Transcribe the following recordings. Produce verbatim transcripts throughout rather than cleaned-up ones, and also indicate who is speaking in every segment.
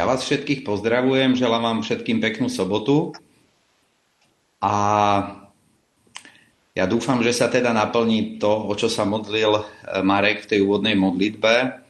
Speaker 1: Ja vás všetkých pozdravujem, želám vám všetkým peknú sobotu a ja dúfam, že sa teda naplní to, o čo sa modlil Marek v tej úvodnej modlitbe,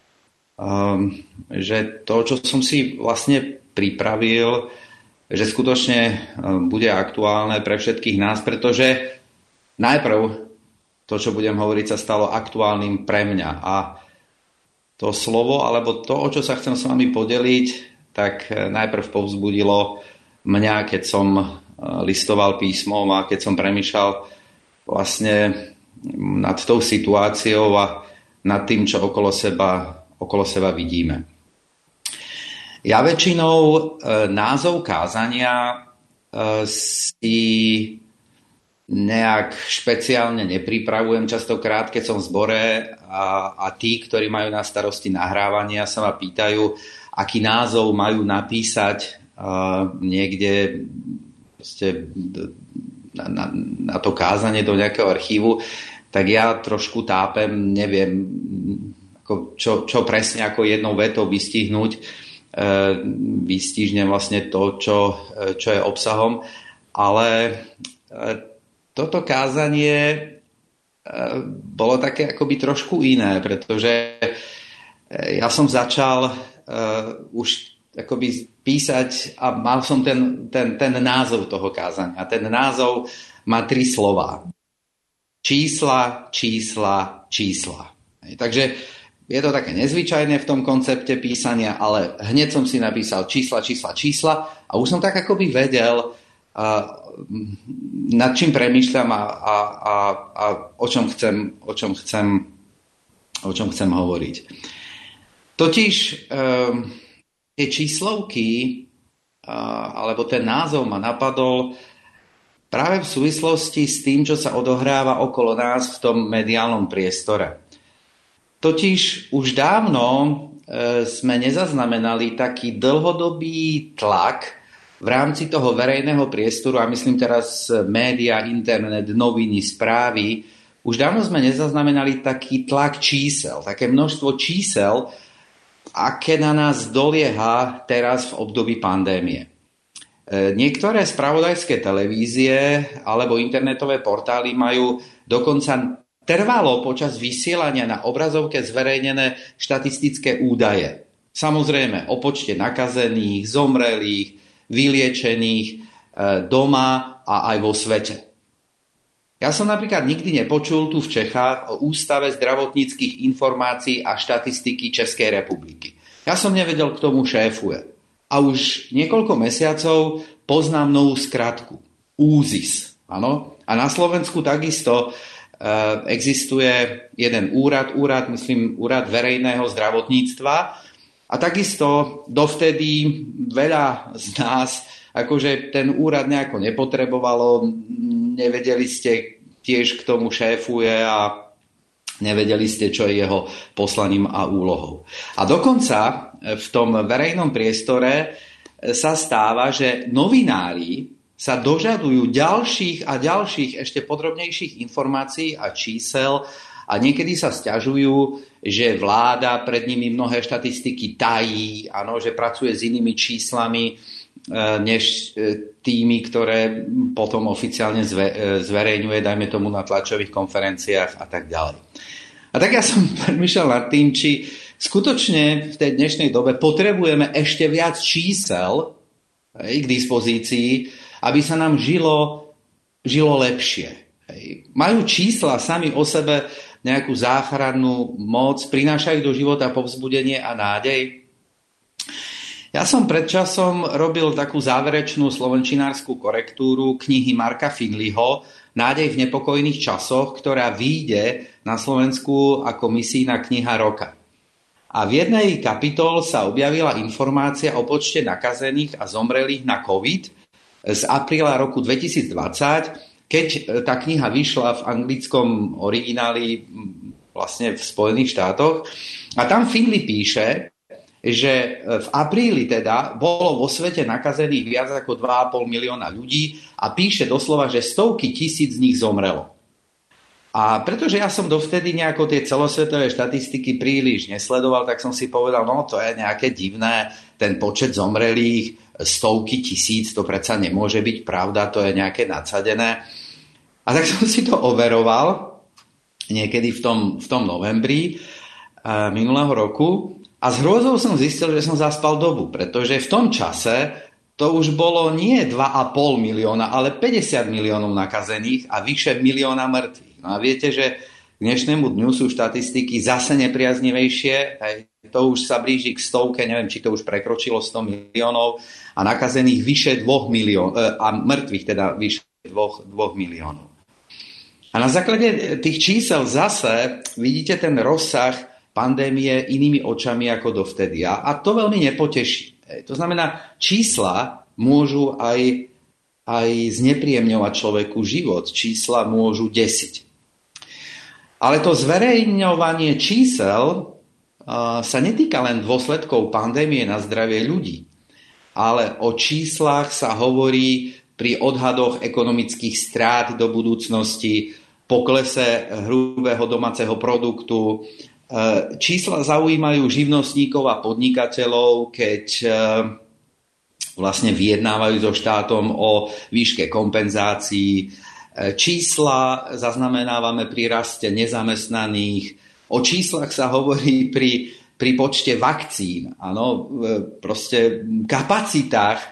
Speaker 1: um, že to, čo som si vlastne pripravil, že skutočne bude aktuálne pre všetkých nás, pretože najprv to, čo budem hovoriť, sa stalo aktuálnym pre mňa a to slovo, alebo to, o čo sa chcem s vami podeliť, tak najprv povzbudilo mňa, keď som listoval písmom a keď som premýšľal vlastne nad tou situáciou a nad tým, čo okolo seba, okolo seba vidíme. Ja väčšinou názov kázania si nejak špeciálne nepripravujem. Častokrát, keď som v zbore a, a tí, ktorí majú na starosti nahrávania, sa ma pýtajú, aký názov majú napísať uh, niekde proste, na, na, na to kázanie do nejakého archívu, tak ja trošku tápem, neviem, ako čo, čo presne ako jednou vetou vystihnúť. Uh, vystižnem vlastne to, čo, čo je obsahom, ale uh, toto kázanie bolo také akoby trošku iné, pretože ja som začal uh, už akoby písať a mal som ten, ten, ten názov toho kázania. Ten názov má tri slová. Čísla, čísla, čísla. Takže je to také nezvyčajné v tom koncepte písania, ale hneď som si napísal čísla, čísla, čísla a už som tak akoby vedel, uh, nad čím premýšľam a, a, a, a o čom chcem, o čom chcem, o čom chcem hovoriť. Totiž um, tie číslovky uh, alebo ten názov ma napadol práve v súvislosti s tým, čo sa odohráva okolo nás v tom mediálnom priestore. Totiž už dávno uh, sme nezaznamenali taký dlhodobý tlak v rámci toho verejného priestoru, a myslím teraz média, internet, noviny, správy, už dávno sme nezaznamenali taký tlak čísel, také množstvo čísel, aké na nás dolieha teraz v období pandémie. Niektoré spravodajské televízie alebo internetové portály majú dokonca trvalo počas vysielania na obrazovke zverejnené štatistické údaje. Samozrejme o počte nakazených, zomrelých, vyliečených doma a aj vo svete. Ja som napríklad nikdy nepočul tu v Čechách o Ústave zdravotníckych informácií a štatistiky Českej republiky. Ja som nevedel, k tomu šéfuje. A už niekoľko mesiacov poznám novú skratku. Úzis. Áno? A na Slovensku takisto existuje jeden úrad, úrad, myslím, úrad verejného zdravotníctva. A takisto dovtedy veľa z nás akože ten úrad nejako nepotrebovalo, nevedeli ste tiež, k tomu šéfuje a nevedeli ste, čo je jeho poslaním a úlohou. A dokonca v tom verejnom priestore sa stáva, že novinári sa dožadujú ďalších a ďalších ešte podrobnejších informácií a čísel a niekedy sa sťažujú, že vláda pred nimi mnohé štatistiky tají, áno, že pracuje s inými číslami, než tými, ktoré potom oficiálne zverejňuje, dajme tomu na tlačových konferenciách a tak ďalej. A tak ja som premýšľal nad tým, či skutočne v tej dnešnej dobe potrebujeme ešte viac čísel hej, k dispozícii, aby sa nám žilo, žilo lepšie. Hej. Majú čísla sami o sebe nejakú záchrannú moc, prinášajú do života povzbudenie a nádej. Ja som pred časom robil takú záverečnú slovenčinárskú korektúru knihy Marka Finleyho Nádej v nepokojných časoch, ktorá vyjde na Slovensku ako misijná kniha roka. A v jednej kapitol sa objavila informácia o počte nakazených a zomrelých na COVID z apríla roku dvetisícdvadsať, keď tá kniha vyšla v anglickom origináli vlastne v Spojených štátoch. A tam Finley píše, že v apríli teda bolo vo svete nakazených viac ako dva a pol milióna ľudí a píše doslova, že stovky tisíc z nich zomrelo. A pretože ja som dovtedy nejako tie celosvetové štatistiky príliš nesledoval, tak som si povedal, no to je nejaké divné, ten počet zomrelých, stovky tisíc, to predsa nemôže byť pravda, to je nejaké nadsadené. A tak som si to overoval niekedy v tom, v tom novembri uh, minulého roku a s hrôzou som zistil, že som zaspal dobu, pretože v tom čase to už bolo nie dva a pol milióna, ale päťdesiat miliónov nakazených a vyše milióna mŕtvych. No a viete, že k dnešnému dňu sú štatistiky zase nepriaznivejšie. To už sa blíži k stovke, neviem, či to už prekročilo sto miliónov a nakazených vyše dvoch miliónov a mŕtvych teda vyše dvoch, dvoch miliónov. A na základe tých čísel zase vidíte ten rozsah pandémie inými očami ako dovtedy. A to veľmi nepoteší. To znamená, čísla môžu aj, aj znepríjemňovať človeku život. Čísla môžu desiť. Ale to zverejňovanie čísel uh, sa netýka len dôsledkov pandémie na zdravie ľudí. Ale o číslach sa hovorí pri odhadoch ekonomických strát do budúcnosti, poklese hrubého domáceho produktu. Čísla zaujímajú živnostníkov a podnikateľov, keď vlastne vyjednávajú so štátom o výške kompenzácií. Čísla zaznamenávame pri raste nezamestnaných. O číslach sa hovorí pri, pri počte vakcín. Áno, proste kapacitách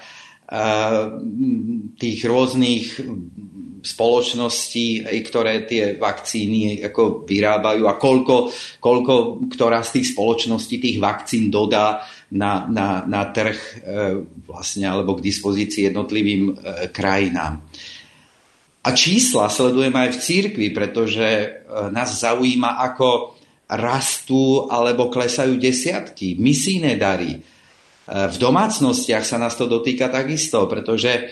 Speaker 1: tých rôznych spoločností, ktoré tie vakcíny ako vyrábajú a koľko, koľko ktorá z tých spoločností tých vakcín dodá na, na, na trh vlastne alebo k dispozícii jednotlivým krajinám. A čísla sledujeme aj v cirkvi, pretože nás zaujíma, ako rastú alebo klesajú desiatky, misijné dary. V domácnostiach sa nás to dotýka takisto, pretože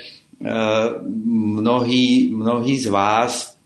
Speaker 1: mnohí, mnohí z vás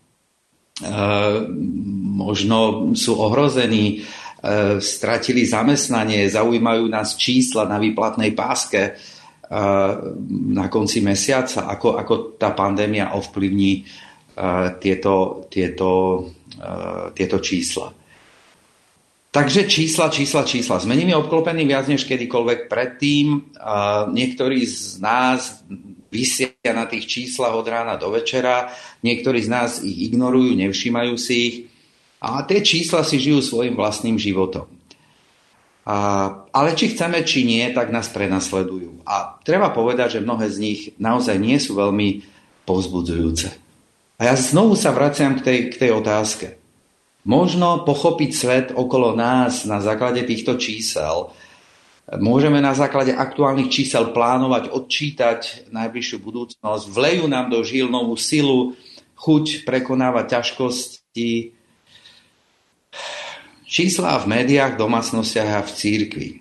Speaker 1: možno sú ohrození, stratili zamestnanie, zaujímajú nás čísla na výplatnej páske na konci mesiaca, ako, ako tá pandémia ovplyvní tieto, tieto, tieto čísla. Takže čísla, čísla, čísla. Sme nimi obklopení viac než kedykoľvek predtým. Niektorí z nás visia na tých číslach od rána do večera, niektorí z nás ich ignorujú, nevšímajú si ich a tie čísla si žijú svojim vlastným životom. A, ale či chceme, či nie, tak nás prenasledujú. A treba povedať, že mnohé z nich naozaj nie sú veľmi povzbudzujúce. A ja znovu sa vraciam k tej, k tej otázke. Možno pochopiť svet okolo nás na základe týchto čísel. Môžeme na základe aktuálnych čísel plánovať, odčítať najbližšiu budúcnosť. Vlejú nám do žíl novú silu, chuť prekonávať ťažkosti. Čísla v médiách, v domácnostiach a v cirkvi.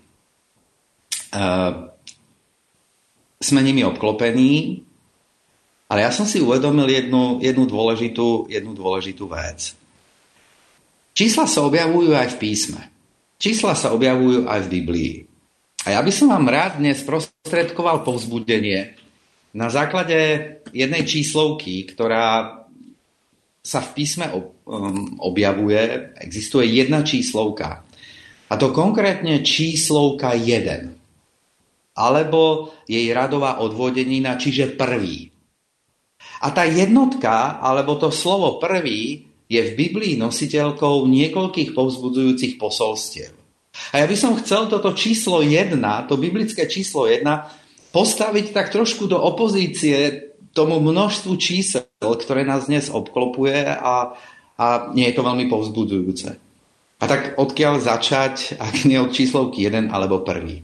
Speaker 1: Sme nimi obklopení, ale ja som si uvedomil jednu, jednu, dôležitú, jednu dôležitú vec. Čísla sa objavujú aj v písme. Čísla sa objavujú aj v Biblii. A ja by som vám rád dnes sprostredkoval povzbudenie na základe jednej číslovky, ktorá sa v písme objavuje. Existuje jedna číslovka. A to konkrétne číslovka jeden. Alebo jej radová odvodenina, čiže prvý. A tá jednotka, alebo to slovo prvý, je v Biblii nositeľkou niekoľkých povzbudzujúcich posolstiev. A ja by som chcel toto číslo jedna, to biblické číslo jedna, postaviť tak trošku do opozície tomu množstvu čísel, ktoré nás dnes obklopuje a, a nie je to veľmi povzbudzujúce. A tak odkiaľ začať, ak nie od číslovky jeden alebo prvý.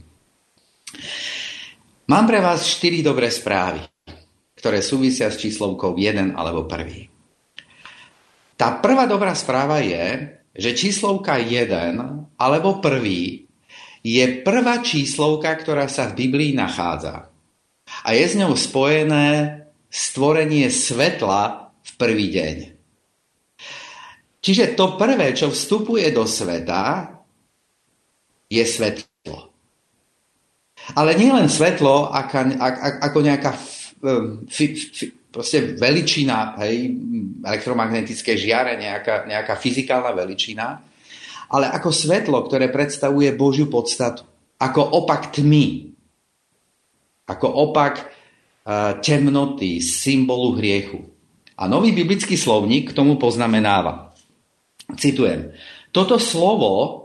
Speaker 1: Mám pre vás štyri dobré správy, ktoré súvisia s číslovkou jeden alebo prvý. Tá prvá dobrá správa je, že číslovka jeden alebo prvý je prvá číslovka, ktorá sa v Biblii nachádza. A je s ňou spojené stvorenie svetla v prvý deň. Čiže to prvé, čo vstupuje do sveta, je svetlo. Ale nie len svetlo ako nejaká proste veličina, hej, elektromagnetické žiare, nejaká, nejaká fyzikálna veličina, ale ako svetlo, ktoré predstavuje Božiu podstatu. Ako opak tmy. Ako opak uh, temnoty, symbolu hriechu. A nový biblický slovník k tomu poznamenáva. Citujem. Toto slovo,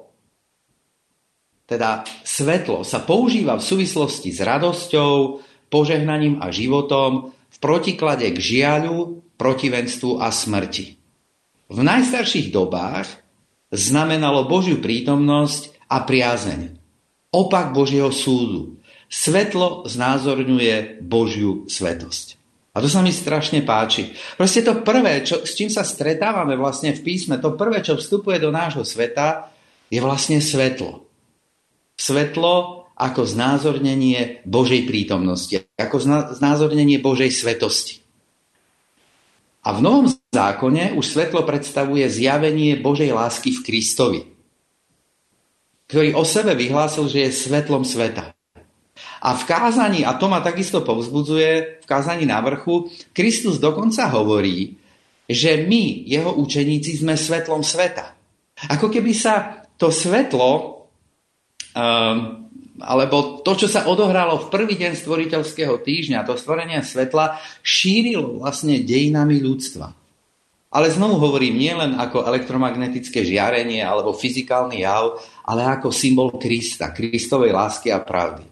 Speaker 1: teda svetlo, sa používa v súvislosti s radosťou, požehnaním a životom, v protiklade k žiaľu, protivenstvu a smrti. V najstarších dobách znamenalo Božiu prítomnosť a priazeň. Opak Božieho súdu. Svetlo znázorňuje Božiu svetosť. A to sa mi strašne páči. Proste to prvé, čo, s čím sa stretávame vlastne v písme, to prvé, čo vstupuje do nášho sveta, je vlastne svetlo. Svetlo ako znázornenie Božej prítomnosti, ako znázornenie Božej svetosti. A v Novom zákone už svetlo predstavuje zjavenie Božej lásky v Kristovi, ktorý o sebe vyhlásil, že je svetlom sveta. A v kázaní, a to ma takisto povzbudzuje, v kázaní na vrchu, Kristus dokonca hovorí, že my, jeho učeníci, sme svetlom sveta. Ako keby sa to svetlo, um, alebo to, čo sa odohralo v prvý deň stvoriteľského týždňa, to stvorenie svetla, šírilo vlastne dejinami ľudstva. Ale znovu hovorím, nie len ako elektromagnetické žiarenie alebo fyzikálny jav, ale ako symbol Krista, Kristovej lásky a pravdy.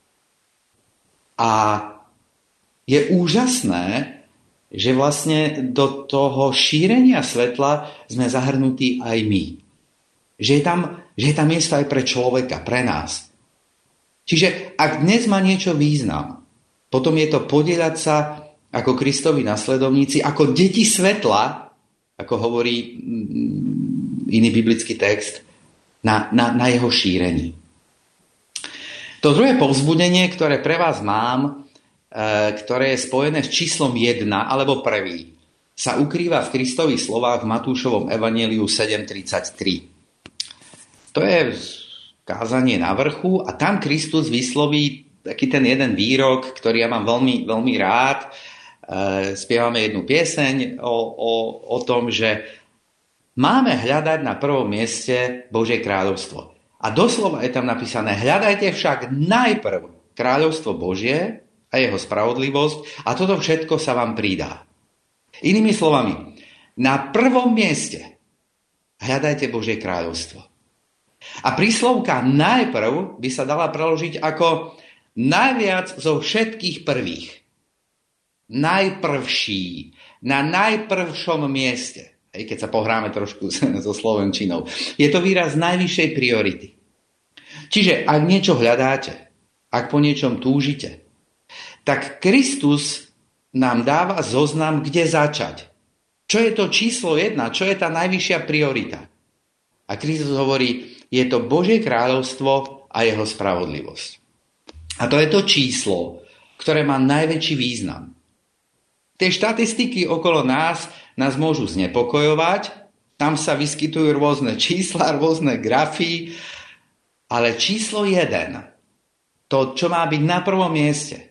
Speaker 1: A je úžasné, že vlastne do toho šírenia svetla sme zahrnutí aj my. Že je tam, že je tam miesto aj pre človeka, pre nás. Čiže ak dnes má niečo význam, potom je to podieľať sa ako Kristovi nasledovníci, ako deti svetla, ako hovorí iný biblický text, na, na, na jeho šírení. To druhé povzbudenie, ktoré pre vás mám, e, ktoré je spojené s číslom jedna alebo prvý, sa ukrýva v Kristových slovách v Matúšovom evanjeliu sedem tridsaťtri. To je kázanie na vrchu a tam Kristus vysloví taký ten jeden výrok, ktorý ja mám veľmi, veľmi rád. E, spievame jednu pieseň o, o, o tom, že máme hľadať na prvom mieste Božie kráľovstvo. A doslova je tam napísané, hľadajte však najprv kráľovstvo Božie a jeho spravodlivosť a toto všetko sa vám pridá. Inými slovami, na prvom mieste hľadajte Božie kráľovstvo. A príslovka najprv by sa dala preložiť ako najviac zo všetkých prvých. Najprvší. Na najprvšom mieste. Hej, keď sa pohráme trošku so slovenčinou. Je to výraz najvyššej priority. Čiže ak niečo hľadáte, ak po niečom túžite, tak Kristus nám dáva zoznam, kde začať. Čo je to číslo jedna? Čo je tá najvyššia priorita? A Kristus hovorí, je to Božie kráľovstvo a jeho spravodlivosť. A to je to číslo, ktoré má najväčší význam. Tie štatistiky okolo nás nás môžu znepokojovať, tam sa vyskytujú rôzne čísla, rôzne grafy, ale číslo jeden, to, čo má byť na prvom mieste,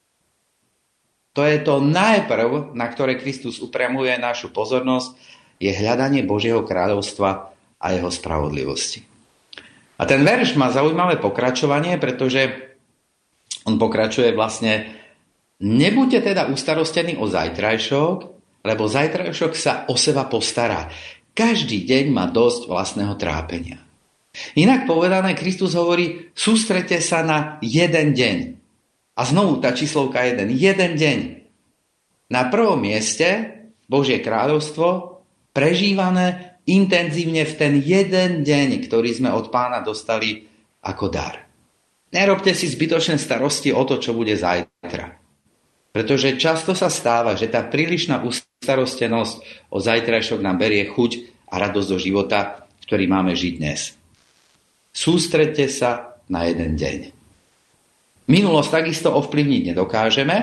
Speaker 1: to je to najprv, na ktoré Kristus upriamuje našu pozornosť, je hľadanie Božieho kráľovstva a jeho spravodlivosti. A ten verš má zaujímavé pokračovanie, pretože on pokračuje vlastne, nebuďte teda ustarostení o zajtrajšok, lebo zajtrajšok sa o seba postará. Každý deň má dosť vlastného trápenia. Inak povedané, Kristus hovorí, sústrete sa na jeden deň. A znovu tá číslovka jeden. Jeden deň. Na prvom mieste Božie kráľovstvo prežívané intenzívne v ten jeden deň, ktorý sme od Pána dostali ako dar. Nerobte si zbytočné starosti o to, čo bude zajtra. Pretože často sa stáva, že tá prílišná ustarostenosť o zajtrajšok nám berie chuť a radosť do života, ktorý máme žiť dnes. Sústredte sa na jeden deň. Minulosť takisto ovplyvniť nedokážeme.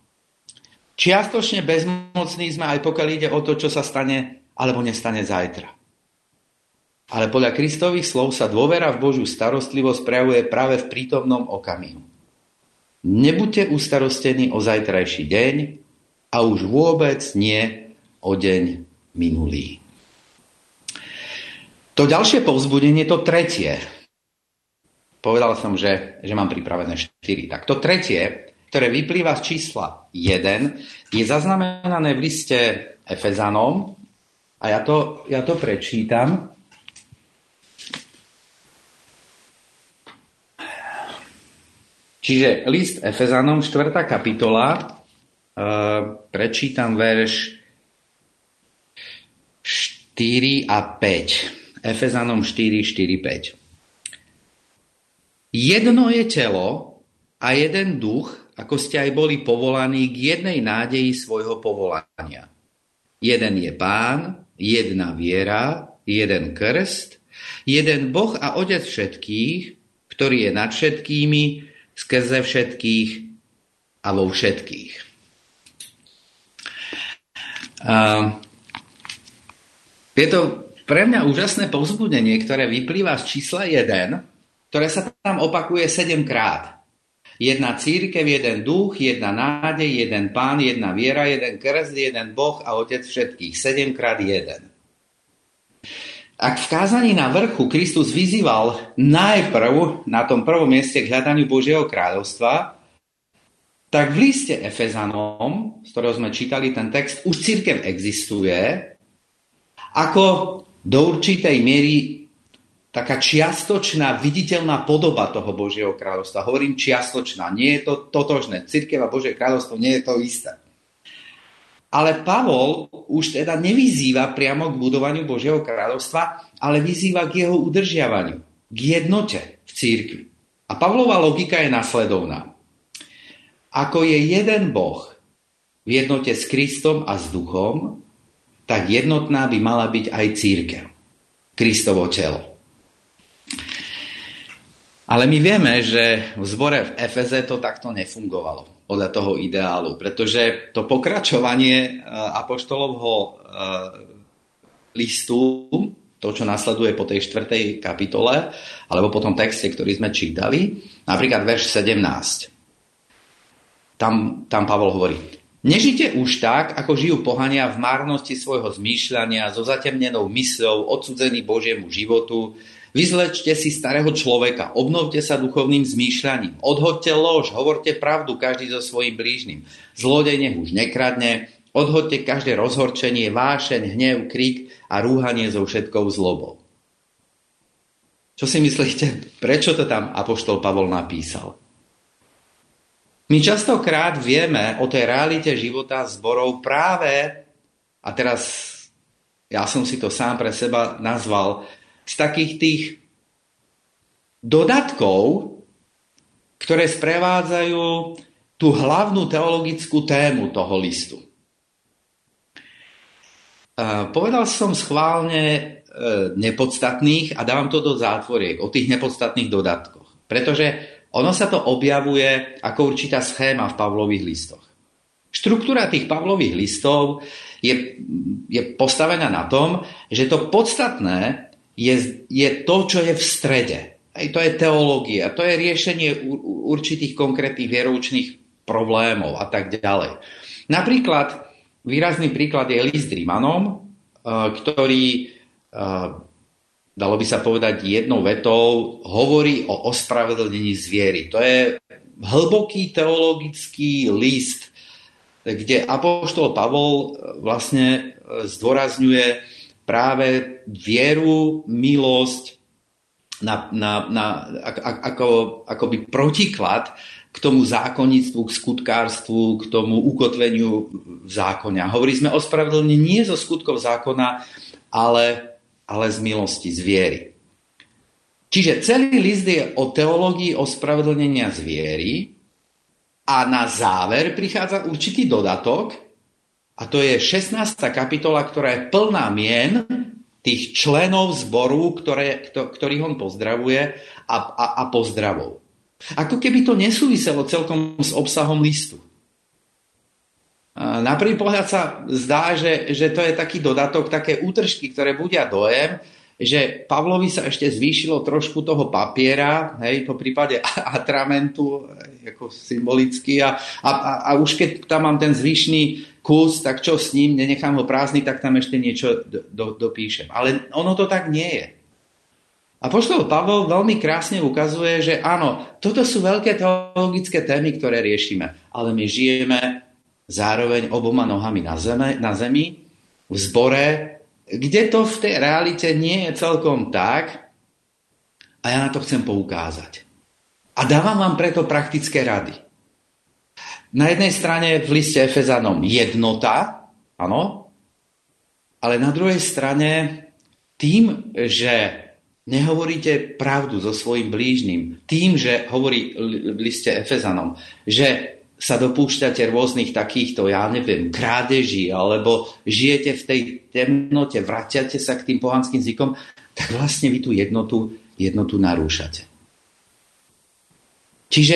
Speaker 1: Čiastočne bezmocní sme aj pokiaľ ide o to, čo sa stane alebo nestane zajtra. Ale podľa Kristových slov sa dôvera v Božiu starostlivosť prejavuje práve v prítomnom okamihu. Nebuďte ustarostení o zajtrajší deň, a už vôbec nie o deň minulý. To ďalšie povzbudenie, to tretie. Povedal som, že, že mám pripravené štyri. Tak to tretie, ktoré vyplýva z čísla jeden, je zaznamenané v liste Efezanom a ja to, ja to prečítam. Čiže list Efezanom, štvrtá kapitola, e, prečítam verš štyri a päť. Efezanom štyri, štyri, päť. Jedno je telo a jeden duch, ako ste aj boli povolaní k jednej nádeji svojho povolania. Jeden je Pán, jedna viera, jeden krst, jeden Boh a Otec všetkých, ktorý je nad všetkými, skrze všetkých a vo všetkých. Uh, je to pre mňa úžasné povzbudenie, ktoré vyplýva z čísla jeden, ktoré sa tam opakuje sedemkrát. Jedna cirkev, jeden duch, jedna nádej, jeden Pán, jedna viera, jeden krst, jeden Boh a Otec všetkých. Sedemkrát jeden. Ak v kázaní na vrchu Kristus vyzýval najprv na tom prvom mieste k hľadaniu Božieho kráľovstva, tak v liste Efezanom, z ktorého sme čítali ten text, už cirkev existuje ako do určitej miery taká čiastočná, viditeľná podoba toho Božieho kráľovstva. Hovorím čiastočná, nie je to totožné. Cirkev a Božie kráľovstvo nie je to isté. Ale Pavol už teda nevyzýva priamo k budovaniu Božieho kráľovstva, ale vyzýva k jeho udržiavaniu, k jednote v cirkvi. A Pavlova logika je nasledovná. Ako je jeden Boh v jednote s Kristom a s Duchom, tak jednotná by mala byť aj cirkev, Kristovo telo. Ale my vieme, že v zbore v Efeze to takto nefungovalo podľa toho ideálu, pretože to pokračovanie apoštolovho listu, to, čo nasleduje po tej štvrtej kapitole, alebo po tom texte, ktorý sme čítali, napríklad verš sedemnásť. Tam, tam Pavol hovorí: Nežite už tak, ako žijú pohania v márnosti svojho zmýšľania, so zatemnenou mysľou, odsudzený Božiemu životu. Vyzlečte si starého človeka, obnovte sa duchovným zmýšľaním, odhoďte lož, hovorte pravdu každý so svojím blížnym. Zlodej nech už nekradne, odhoďte každé rozhorčenie, vášeň, hnev, krik a rúhanie so všetkou zlobou. Čo si myslíte, prečo to tam apoštol Pavol napísal? My častokrát vieme o tej realite života zborov práve, a teraz ja som si to sám pre seba nazval, z takých tých dodatkov, ktoré sprevádzajú tú hlavnú teologickú tému toho listu. Povedal som schválne nepodstatných a dávam to do zátvoriek o tých nepodstatných dodatkoch, pretože ono sa to objavuje ako určitá schéma v Pavlových listoch. Štruktúra tých Pavlových listov je, je postavená na tom, že to podstatné je, je to, čo je v strede. Aj to je teológia, to je riešenie určitých konkrétnych vieroučných problémov a tak ďalej. Napríklad, výrazný príklad je list Rimanom, ktorý, dalo by sa povedať jednou vetou, hovorí o ospravedlnení zviery. To je hlboký teologický list, kde apoštol Pavol vlastne zdôrazňuje práve vieru, milosť na, na, na, ako, akoby protiklad k tomu zákonníctvu, k skutkárstvu, k tomu ukotveniu v zákone. Hovorí sme o spravedlnení nie zo skutkov zákona, ale, ale z milosti, z viery. Čiže celý list je o teológii ospravedlnenia z viery a na záver prichádza určitý dodatok, a to je šestnásta kapitola, ktorá je plná mien tých členov zboru, ktoré, ktorých on pozdravuje a, a, a pozdravov. Ako keby to nesúviselo celkom s obsahom listu. Na prvý pohľad sa zdá, že, že to je taký dodatok, také útržky, ktoré budia dojem, že Pavlovi sa ešte zvýšilo trošku toho papiera, hej, po prípade atramentu, ako symbolicky, a, a, a už keď tam mám ten zvyšný kus, tak čo s ním, nenechám ho prázdny, tak tam ešte niečo do, do, dopíšem. Ale ono to tak nie je. Apoštol Pavol veľmi krásne ukazuje, že áno, toto sú veľké teologické témy, ktoré riešime, ale my žijeme zároveň oboma nohami na, zeme, na zemi, v zbore, kde to v tej realite nie je celkom tak, a ja na to chcem poukázať. A dávam vám preto praktické rady. Na jednej strane v liste Efezanom jednota, áno, ale na druhej strane tým, že nehovoríte pravdu so svojím blížnym, tým, že hovorí v liste Efezanom, že sa dopúšťate rôznych takýchto, ja neviem, krádeží, alebo žijete v tej temnote, vraciate sa k tým pohanským zvykom, tak vlastne vy tú jednotu, jednotu narúšate. Čiže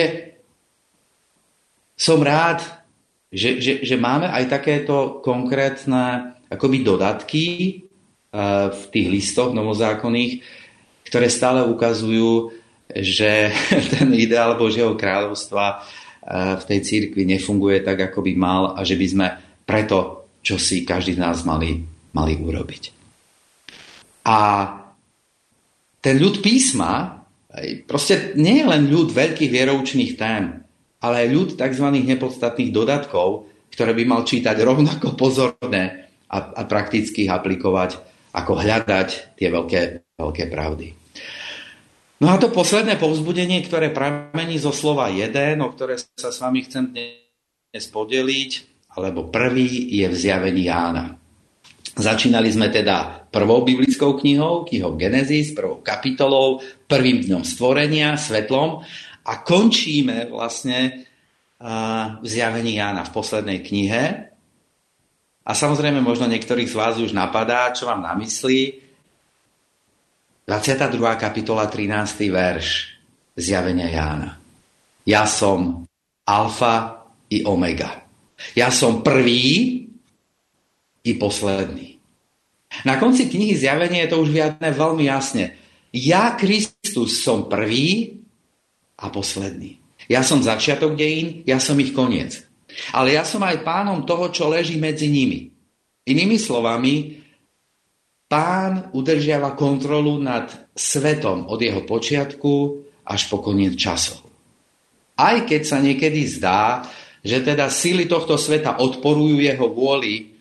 Speaker 1: som rád, že, že, že máme aj takéto konkrétne akoby dodatky uh, v tých listoch novozákonných, ktoré stále ukazujú, že ten ideál Božieho kráľovstva v tej cirkvi nefunguje tak, ako by mal a že by sme preto, čo si každý z nás mali, mali urobiť. A ten ľud písma, proste nie je len ľud veľkých vieroučných tém, ale aj ľud tzv. Nepodstatných dodatkov, ktoré by mal čítať rovnako pozorne a, a prakticky ich aplikovať, ako hľadať tie veľké, veľké pravdy. No a to posledné povzbudenie, ktoré pramení zo slova jeden, o ktoré sa s vami chcem dnes podeliť, alebo prvý je v Zjavení Jána. Začínali sme teda prvou biblickou knihou, knihou Genesis, prvou kapitolou, prvým dňom stvorenia, svetlom a končíme vlastne uh, v Zjavení Jána v poslednej knihe. A samozrejme možno niektorých z vás už napadá, čo mám na mysli. dvadsiata druhá kapitola, trinásty verš Zjavenia Jána. Ja som alfa i omega. Ja som prvý i posledný. Na konci knihy Zjavenie je to už vyjadrené veľmi jasne. Ja, Kristus, som prvý a posledný. Ja som začiatok dejín, ja som ich koniec. Ale ja som aj pánom toho, čo leží medzi nimi. Inými slovami, Pán udržiava kontrolu nad svetom od jeho počiatku až po koniec časov. Aj keď sa niekedy zdá, že teda síly tohto sveta odporujú jeho vôli,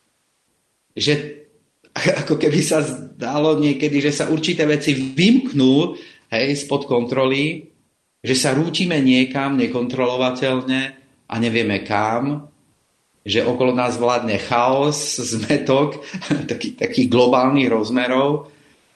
Speaker 1: že ako keby sa zdalo niekedy, že sa určité veci vymknú, hej, spod kontroly, že sa rútime niekam nekontrolovateľne a nevieme kam, že okolo nás vládne chaos, zmetok, taký, takých globálnych rozmerov,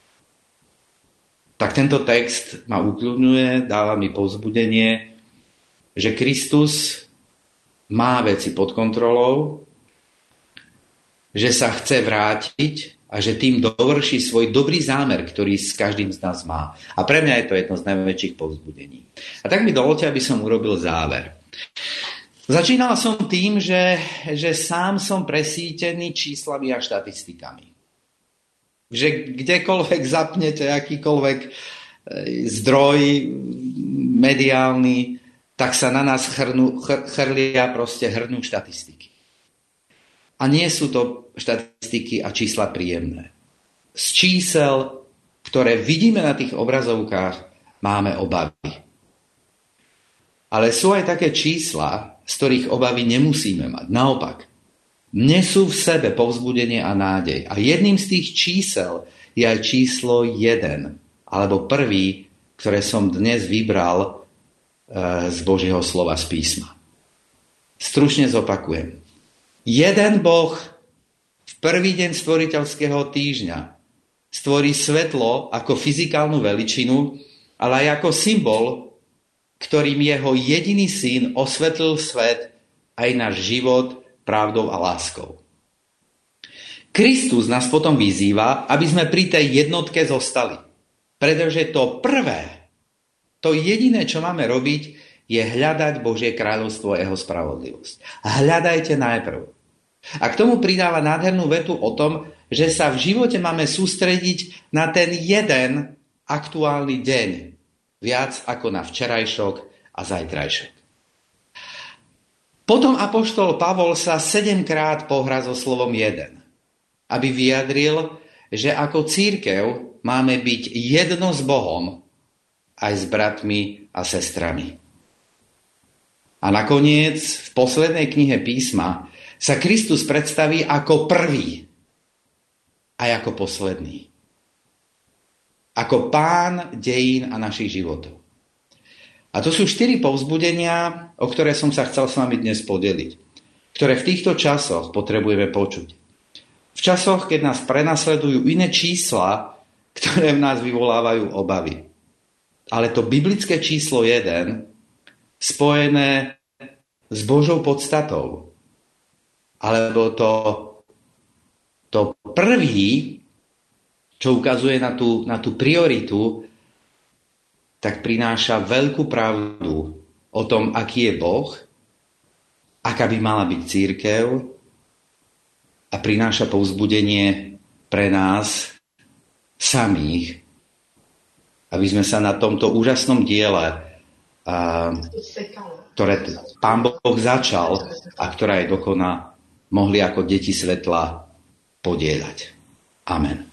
Speaker 1: tak tento text ma ukľudňuje, dáva mi povzbudenie, že Kristus má veci pod kontrolou, že sa chce vrátiť a že tým dovrší svoj dobrý zámer, ktorý s každým z nás má. A pre mňa je to jedno z najväčších povzbudení. A tak mi dovoľte, aby som urobil záver. Začínal som tým, že, že sám som presítený číslami a štatistikami. Že kdekoľvek zapnete akýkoľvek zdroj mediálny, tak sa na nás chrnú, chr, chrlia proste hrnú štatistiky. A nie sú to štatistiky a čísla príjemné. Z čísel, ktoré vidíme na tých obrazovkách, máme obavy. Ale sú aj také čísla, z ktorých obavy nemusíme mať. Naopak, nesú v sebe povzbudenie a nádej. A jedným z tých čísel je aj číslo jeden, alebo prvý, ktoré som dnes vybral z Božieho slova z písma. Stručne zopakujem. Jeden Boh v prvý deň stvoriteľského týždňa stvorí svetlo ako fyzikálnu veličinu, ale aj ako symbol, ktorým jeho jediný syn osvetlil svet aj náš život pravdou a láskou. Kristus nás potom vyzýva, aby sme pri tej jednotke zostali. Pretože to prvé, to jediné, čo máme robiť, je hľadať Božie kráľovstvo a jeho spravodlivosť. Hľadajte najprv. A k tomu pridáva nádhernú vetu o tom, že sa v živote máme sústrediť na ten jeden aktuálny deň. Viac ako na včerajšok a zajtrajšok. Potom apoštol Pavol sa sedemkrát pohrá so slovom jeden, aby vyjadril, že ako cirkev máme byť jedno s Bohom, aj s bratmi a sestrami. A nakoniec v poslednej knihe písma sa Kristus predstaví ako prvý aj ako posledný. Ako pán dejín a našich životov. A to sú štyri povzbudenia, o ktoré som sa chcel s vami dnes podeliť, ktoré v týchto časoch potrebujeme počuť. V časoch, keď nás prenasledujú iné čísla, ktoré v nás vyvolávajú obavy. Ale to biblické číslo jeden, spojené s Božou podstatou, alebo to, to prvý, čo ukazuje na tú, na tú prioritu, tak prináša veľkú pravdu o tom, aký je Boh, aká by mala byť cirkev a prináša povzbudenie pre nás samých, aby sme sa na tomto úžasnom diele, a, ktoré Pán Boh začal a ktorá je dokoná, mohli ako deti svetla podieľať. Amen.